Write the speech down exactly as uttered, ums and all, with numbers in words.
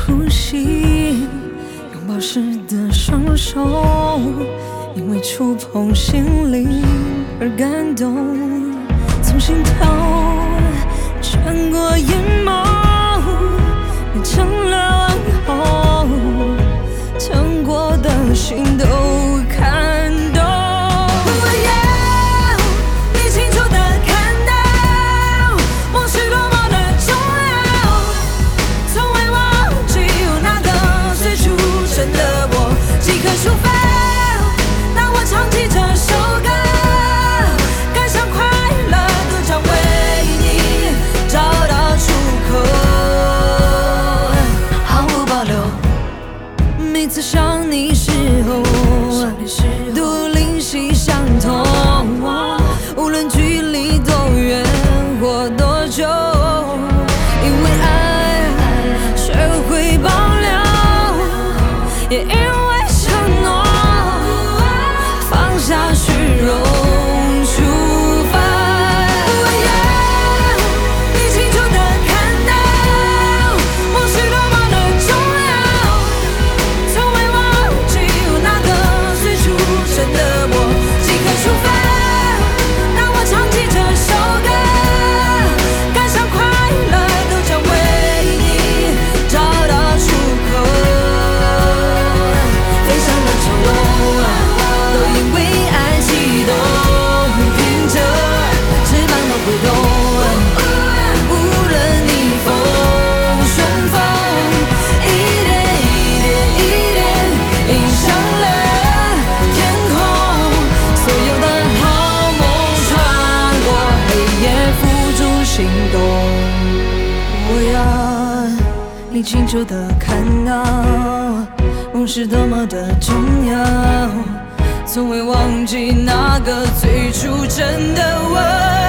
呼吸，拥抱时的双手，因为触碰心灵而感动。从心头穿过眼眸，变成了问候，疼过的心都看懂。Oh yeah， 你清楚地看到，梦是多么的重要，从未忘记那个最初真的我，即刻出发。当我唱起这首歌，感伤快乐都将为你找到出口，毫无保留。每次想你时候，都灵犀相通，无论距离多远或多久，因为爱学会保留，也因为承诺放下虚荣出发。Oh yeah， 你清楚地看到，梦是多么的重要，从未忘记那个最初真的我，即刻出发。当我唱起这首歌，感伤快乐都将为你找到出口，飞上了长楼，都因为爱激动，凭着翅膀都挥动，无论逆风顺风，一点一点一点影响了天空，所有的好梦穿过黑夜，付诸行动。我要你清楚地看到，梦是多么的重要，从未忘记那个最初真的我。